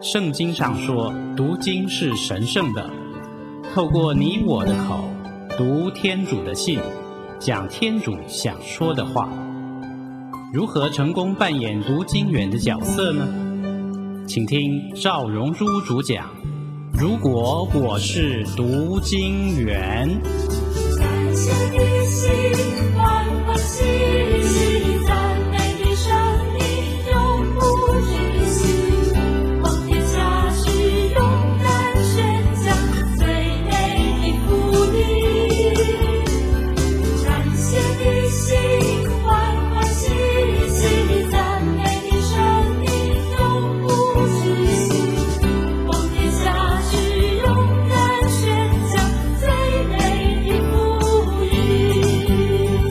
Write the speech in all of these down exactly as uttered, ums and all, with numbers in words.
圣经上说，读经是神圣的，透过你我的口，读天主的信，讲天主想说的话。如何成功扮演读经员的角色呢？请听赵荣珠主讲。如果我是读经员， 感谢你心欢欢喜喜，赞美你生命永不止息，往天下去勇敢宣讲最美的福音。感谢你心欢欢喜喜，赞美你生命永不止息，往天下去勇敢宣讲最美的福音。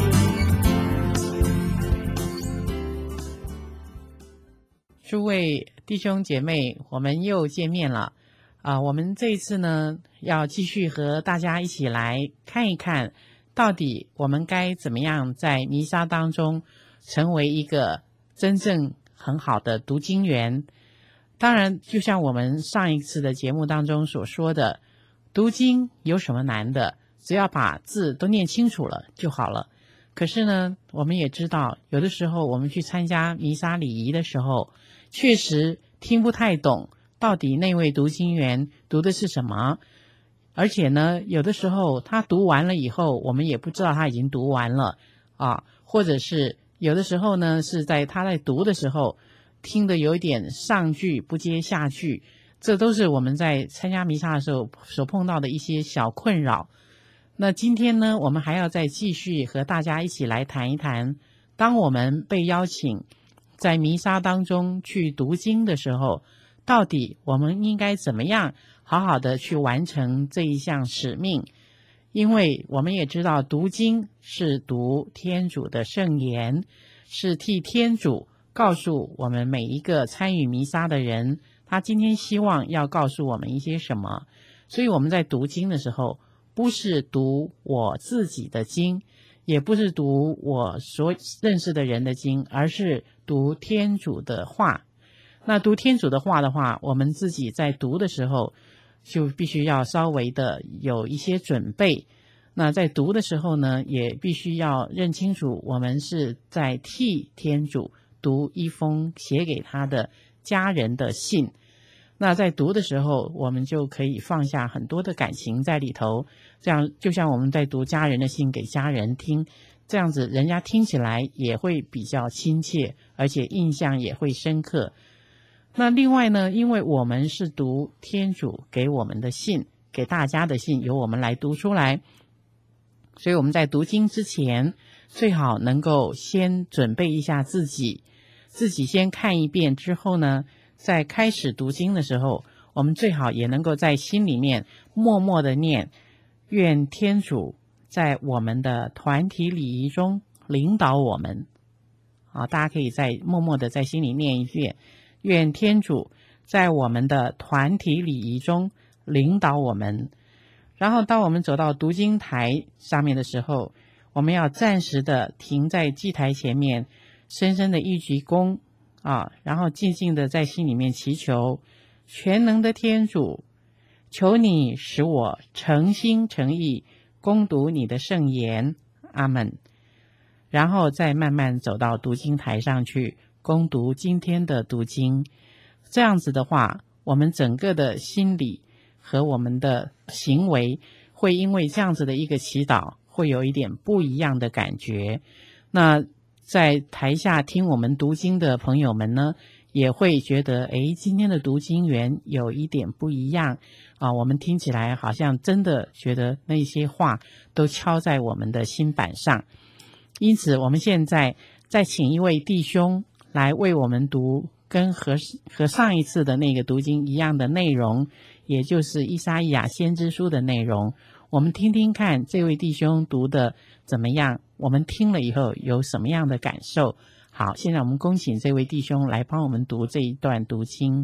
诸位弟兄姐妹，我们又见面了啊、我们这一次呢，要继续和大家一起来看一看，到底我们该怎么样在弥撒当中成为一个真正很好的读经员。当然，就像我们上一次的节目当中所说的，读经有什么难的？只要把字都念清楚了就好了。可是呢，我们也知道，有的时候我们去参加弥撒礼仪的时候，确实听不太懂到底那位读经员读的是什么，而且呢，有的时候他读完了以后，我们也不知道他已经读完了啊，或者是有的时候呢，是在他在读的时候听得有一点上句不接下句，这都是我们在参加弥撒的时候所碰到的一些小困扰。那今天呢，我们还要再继续和大家一起来谈一谈，当我们被邀请在弥撒当中去读经的时候，到底我们应该怎么样好好的去完成这一项使命。因为我们也知道，读经是读天主的圣言，是替天主告诉我们每一个参与弥撒的人，他今天希望要告诉我们一些什么。所以我们在读经的时候，不是读我自己的经，也不是读我所认识的人的经，而是读天主的话。那读天主的话的话，我们自己在读的时候就必须要稍微的有一些准备。那在读的时候呢，也必须要认清楚，我们是在替天主读一封写给他的家人的信。那在读的时候，我们就可以放下很多的感情在里头，这样就像我们在读家人的信给家人听，这样子人家听起来也会比较亲切，而且印象也会深刻。那另外呢，因为我们是读天主给我们的信，给大家的信由我们来读出来，所以我们在读经之前最好能够先准备一下自己，自己先看一遍之后呢，在开始读经的时候，我们最好也能够在心里面默默的念，愿天主在我们的团体礼仪中领导我们。啊，大家可以在默默的在心里念一遍，愿天主在我们的团体礼仪中领导我们。然后当我们走到读经台上面的时候，我们要暂时的停在祭台前面，深深的一鞠躬啊，然后静静的在心里面祈求，全能的天主，求你使我诚心诚意恭读你的圣言，阿们。然后再慢慢走到读经台上去恭读今天的读经。这样子的话，我们整个的心理和我们的行为会因为这样子的一个祈祷会有一点不一样的感觉。那在台下听我们读经的朋友们呢，也会觉得诶，今天的读经员有一点不一样啊，我们听起来好像真的觉得那些话都敲在我们的心板上。因此我们现在再请一位弟兄来为我们读跟和和上一次的那个读经一样的内容，也就是依撒意亚先知书的内容。我们听听看这位弟兄读的怎么样，我们听了以后有什么样的感受。好，现在我们恭请这位弟兄来帮我们读这一段读经。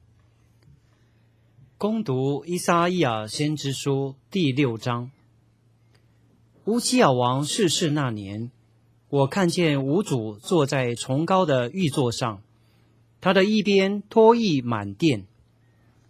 恭读依撒意亚先知书第六章。乌西雅王逝世那年，我看见吾主坐在崇高的玉座上，他的一边托翼满殿，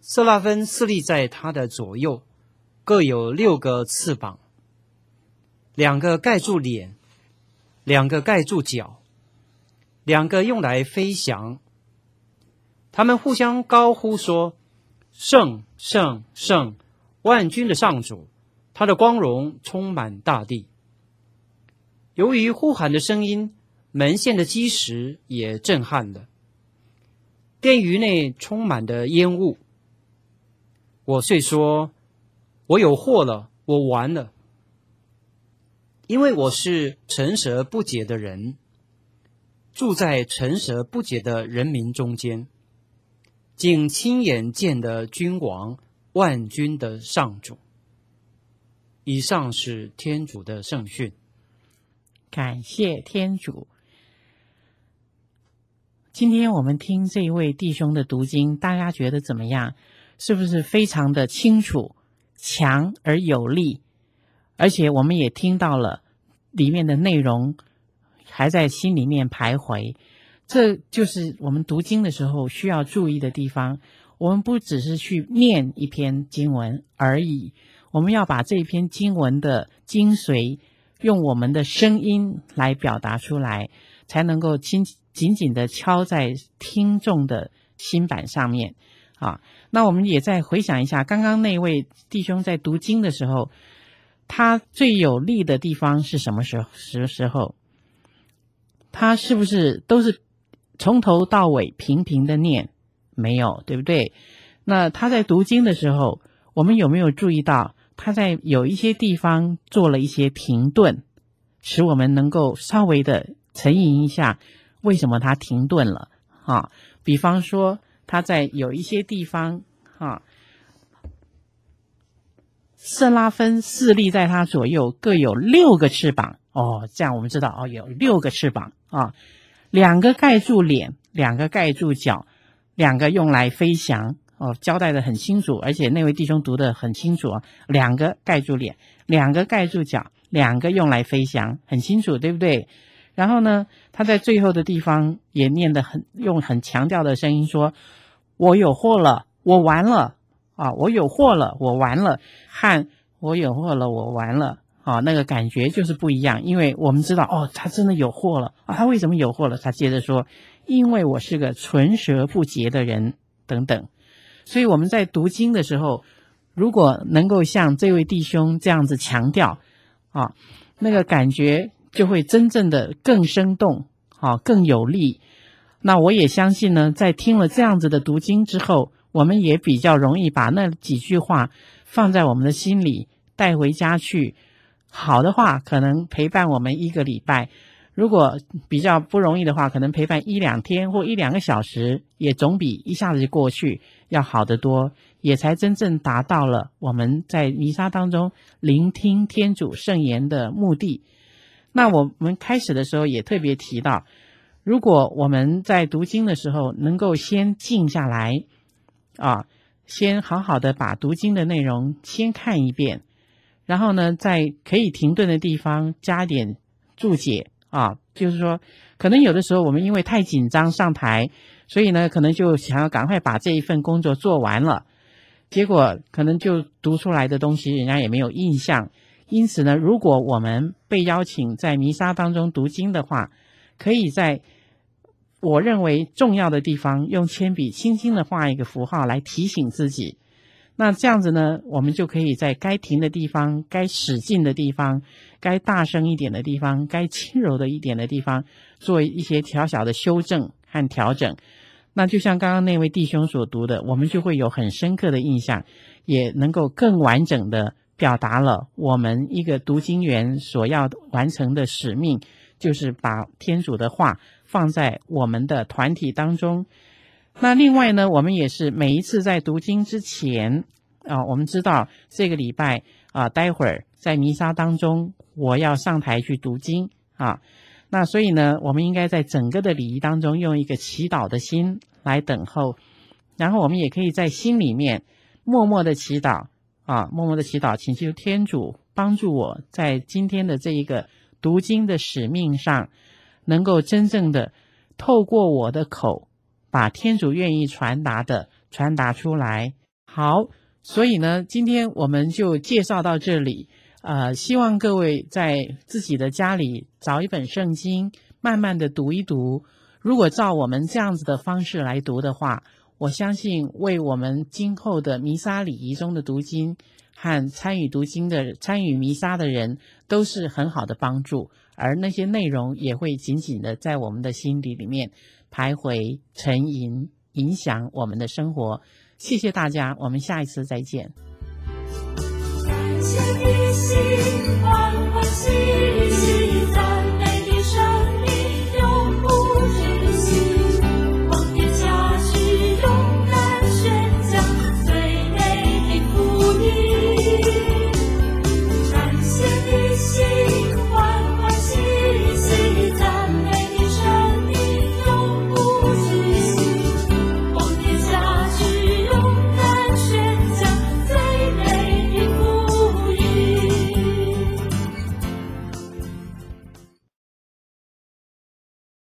色拉芬侍立在他的左右，各有六个翅膀，两个盖住脸，两个盖住脚，两个用来飞翔。他们互相高呼说：圣圣圣，万军的上主，他的光荣充满大地。由于呼喊的声音，门线的基石也震撼了，殿宇内充满了烟雾。我遂说：我有祸了，我完了，因为我是诚实不洁的人，住在诚实不洁的人民中间，竟亲眼见的君王，万军的上主。以上是天主的圣训。 感谢天主。今天我们听这位弟兄的读经，大家觉得怎么样？是不是非常的清楚、强而有力？而且我们也听到了里面的内容，还在心里面徘徊。这就是我们读经的时候需要注意的地方。我们不只是去念一篇经文而已，我们要把这篇经文的精髓用我们的声音来表达出来，才能够紧紧紧的敲在听众的心板上面啊。那我们也再回想一下，刚刚那位弟兄在读经的时候，他最有力的地方是什么时候时时候？他是不是都是从头到尾平平的念？没有，对不对？那他在读经的时候，我们有没有注意到他在有一些地方做了一些停顿，使我们能够稍微的沉吟一下，为什么他停顿了啊？比方说他在有一些地方啊，色拉芬侍立在他左右，各有六个翅膀。哦，这样我们知道哦，有六个翅膀啊，两个盖住脸，两个盖住脚，两个用来飞翔。哦，交代的很清楚，而且那位弟兄读的很清楚啊，两个盖住脸，两个盖住脚，两个用来飞翔，很清楚，对不对？然后呢，他在最后的地方也念得很，用很强调的声音说：我有祸了，我完了啊！我有祸了，我完了，和我有祸了，我完了啊，那个感觉就是不一样。因为我们知道，哦，他真的有祸了啊！他为什么有祸了？他接着说：因为我是个唇舌不洁的人，等等。所以我们在读经的时候，如果能够像这位弟兄这样子强调啊，那个感觉就会真正的更生动啊，更有力。那我也相信呢，在听了这样子的读经之后，我们也比较容易把那几句话放在我们的心里，带回家去。好的话可能陪伴我们一个礼拜，如果比较不容易的话，可能陪伴一两天或一两个小时，也总比一下子就过去要好得多，也才真正达到了我们在弥撒当中聆听天主圣言的目的。那我们开始的时候也特别提到，如果我们在读经的时候能够先静下来啊，先好好的把读经的内容先看一遍，然后呢，在可以停顿的地方加点注解啊，就是说可能有的时候我们因为太紧张上台，所以呢可能就想要赶快把这一份工作做完了，结果可能就读出来的东西人家也没有印象。因此呢，如果我们被邀请在弥撒当中读经的话，可以在我认为重要的地方用铅笔轻轻的画一个符号来提醒自己。那这样子呢，我们就可以在该停的地方，该使劲的地方，该大声一点的地方，该轻柔的一点的地方，做一些小小的修正和调整。那就像刚刚那位弟兄所读的，我们就会有很深刻的印象，也能够更完整的表达了我们一个读经员所要完成的使命，就是把天主的话放在我们的团体当中。那另外呢，我们也是每一次在读经之前啊，我们知道这个礼拜啊，待会儿在弥撒当中我要上台去读经啊，那所以呢，我们应该在整个的礼仪当中用一个祈祷的心来等候，然后我们也可以在心里面默默的祈祷啊，默默的祈祷，请求天主帮助我在今天的这一个读经的使命上，能够真正的透过我的口把天主愿意传达的传达出来。 好，所以呢，今天我们就介绍到这里。呃，希望各位在自己的家里找一本圣经，慢慢的读一读。如果照我们这样子的方式来读的话，我相信为我们今后的弥撒礼仪中的读经和参与读经的参与弥撒的人都是很好的帮助，而那些内容也会紧紧的在我们的心底里面徘徊沉吟，影响我们的生活。谢谢大家，我们下一次再见。 感谢你心欢欢喜喜